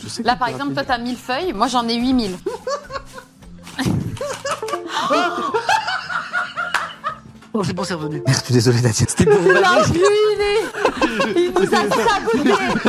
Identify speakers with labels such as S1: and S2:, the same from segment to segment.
S1: Là, par exemple, toi, t'as 1000 feuilles, moi, j'en ai 8000.
S2: Oh, c'est bon, c'est revenu.
S3: Je suis désolé, Nadia. C'était pour
S1: L'enculé. Il nous a saboté.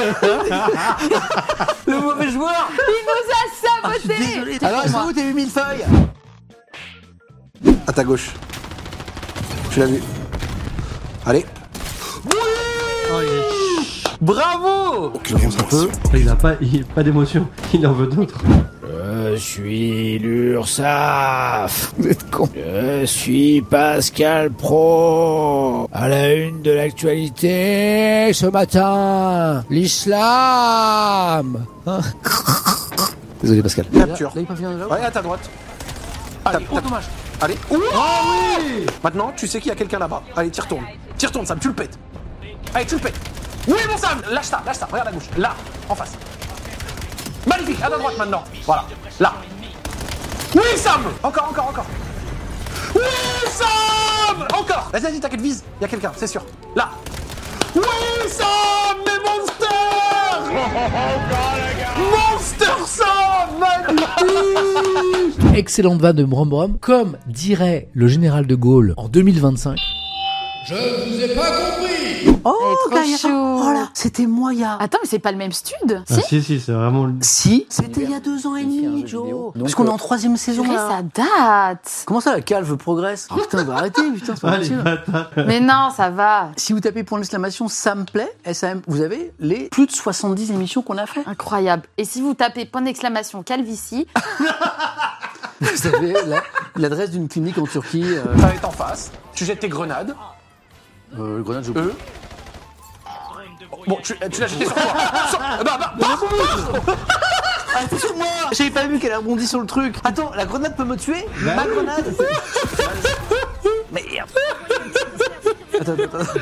S2: Le mauvais joueur.
S1: Il nous a saboté.
S2: Désolé. Alors, elles sont où tes 8000 feuilles?
S3: À ta gauche. Tu l'as vu. Allez.
S2: Oh, il est... Bravo.
S3: J'avance un peu.
S4: Il n'a pas d'émotion, il en veut d'autres.
S5: Je suis l'URSSAF. Vous êtes con. Je suis Pascal Pro. À la une de l'actualité ce matin, l'islam.
S3: Désolé, Pascal. Capture.
S2: Là, il peut venir là.
S3: Ouais, à ta droite.
S2: Allez, oh, dommage.
S3: Allez. Maintenant, tu sais qu'il y a quelqu'un là-bas. Allez, t'y retournes. T'y retournes, Sam, tu le pètes. Allez, tu le pètes. Oui, mon Sam. Lâche ça. Regarde à gauche. Là, en face. Magnifique, à ta droite maintenant. Voilà, là. Oui, Sam. Encore. Oui, Sam. Encore. Vas-y, t'inquiète, vise. Il y a quelqu'un, c'est sûr. Là. Oui, Sam. Mais Monster Sam. Magnifique.
S5: Excellente vanne de Brom Brom. Comme dirait le général de Gaulle en 2025.
S2: Oh,
S1: Elle est trop chou.
S2: Oh là, c'était moi il y a...
S1: Attends, mais c'est pas le même stud.
S4: Ah, si, c'est vraiment...
S2: Si, c'était il y a 2 ans et demi, Joe. Parce qu'on est en 3ème saison
S1: Purée,
S2: là.
S1: ça date.
S2: Comment ça, la calve progresse? Oh, putain, va arrêter, putain, c'est pas
S4: Ah, les
S2: possible.
S4: bâtards.
S1: Mais non, ça va.
S2: Si vous tapez point d'exclamation ça me plaît, SAM, vous avez les plus de 70 émissions qu'on a fait.
S1: Incroyable. Et si vous tapez point d'exclamation calvitie,
S2: Vous avez l'adresse d'une clinique en Turquie.
S3: Ça va être en face. Tu jettes tes grenades.
S2: Le grenade, je
S3: Bon, tu l'as jeté sur toi.
S2: Arrêtez sur moi. J'avais pas vu qu'elle a rebondi sur le truc. Attends, la grenade peut me tuer? Ma grenade. Merde. Attends.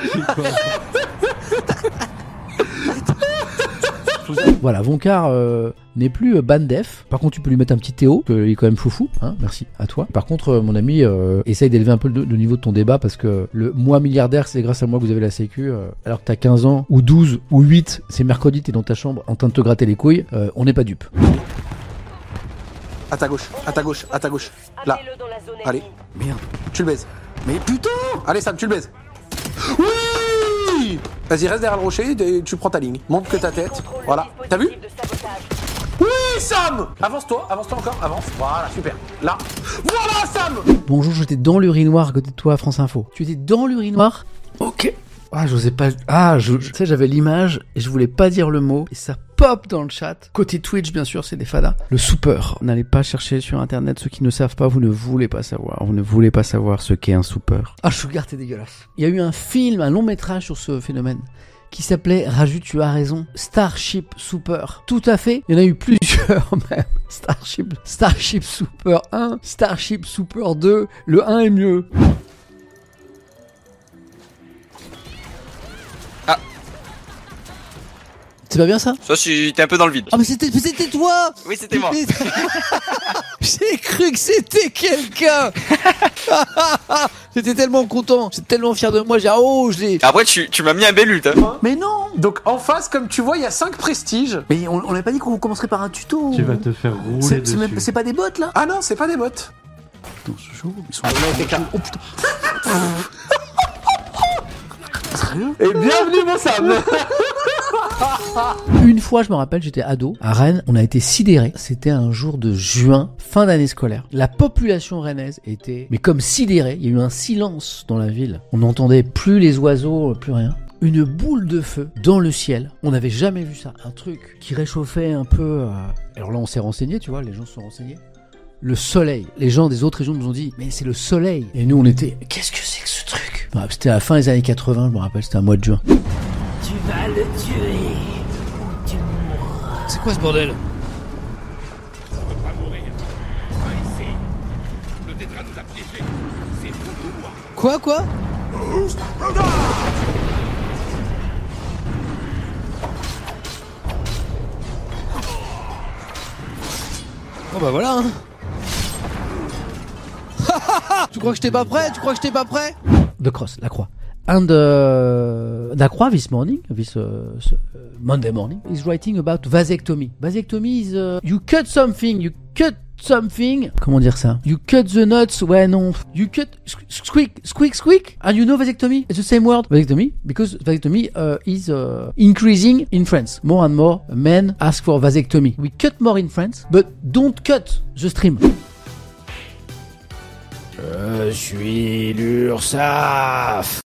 S5: Voilà, Vonkar n'est plus bandef. Par contre, tu peux lui mettre un petit Théo, il est quand même foufou. Hein, merci à toi. Par contre, mon ami, essaye d'élever un peu le niveau de ton débat parce que le moi milliardaire, c'est grâce à moi que vous avez la sécu. Alors que t'as 15 ans, ou 12, ou 8, c'est mercredi, t'es dans ta chambre en train de te gratter les couilles. On n'est pas dupes.
S3: À ta gauche. Là. Allez.
S2: Merde.
S3: Tu le baises.
S2: Mais putain.
S3: Allez, Sam, tu le baises. Oui. Vas-y, reste derrière le rocher et tu prends ta ligne. Montre que ta tête. Voilà. T'as vu? Oui, Sam. Avance-toi encore. Avance. Voilà, super. Là. Voilà, Sam.
S5: Bonjour, j'étais dans l'urinoir à côté de toi, France Info. Tu étais dans l'urinoir? Ok. Ah, j'osais pas... Ah, tu sais, j'avais l'image et je voulais pas dire le mot. Et ça pop dans le chat. Côté Twitch, bien sûr, c'est des fadas. Le soupeur. N'allez pas chercher sur Internet. Ceux qui ne savent pas, vous ne voulez pas savoir. Vous ne voulez pas savoir ce qu'est un soupeur. Ah, Sugar, t'es dégueulasse. Il y a eu un film, un long métrage sur ce phénomène qui s'appelait, Raju, tu as raison, Starship Super. Tout à fait. Il y en a eu plusieurs même. Starship Super 1, Starship Super 2. Le 1 est mieux. C'est pas bien ça?
S6: Ça, j'étais un peu dans le vide.
S2: Ah mais c'était toi.
S6: Oui, c'était moi.
S2: J'ai cru que c'était quelqu'un. J'étais tellement content, j'étais tellement fier de moi.
S6: Après, tu m'as mis un bel ult. Hein.
S2: Mais non.
S3: Donc en face, comme tu vois, il y a 5 prestiges.
S2: Mais on n'avait pas dit qu'on commencerait par un tuto.
S4: Tu vas te faire rouler dessus.
S2: C'est pas des bots là?
S3: Ah non, c'est pas des bots.
S2: Putain, c'est chaud. Ils sont
S3: Oh putain. Et bienvenue, mon Sam.
S5: Une fois, je me rappelle, j'étais ado, à Rennes, on a été sidérés. C'était un jour de juin, fin d'année scolaire. La population rennaise était, mais comme sidérée, il y a eu un silence dans la ville. On n'entendait plus les oiseaux, plus rien. Une boule de feu dans le ciel. On n'avait jamais vu ça. Un truc qui réchauffait un peu. Alors là, on s'est renseigné, tu vois, les gens se sont renseignés. Le soleil. Les gens des autres régions nous ont dit, mais c'est le soleil. Et nous, on était, qu'est-ce que c'est que ce truc? C'était à la fin des années 80, je me rappelle, c'était un mois de juin.
S7: Tu vas le tuer ou tu mourras.
S2: C'est quoi ce bordel? Quoi? Oh bah voilà hein. Tu crois que j'étais pas prêt?
S5: De Cross, la croix. And Lacroix this morning, this Monday morning, is writing about vasectomy. Vasectomy is you cut something. Comment dire ça? You cut the nuts. Ouais, non. You cut squeak. And you know vasectomy? It's the same word. Vasectomy, because vasectomy is increasing in France. More and more men ask for vasectomy. We cut more in France, but don't cut the stream. Je suis l'URSSAF.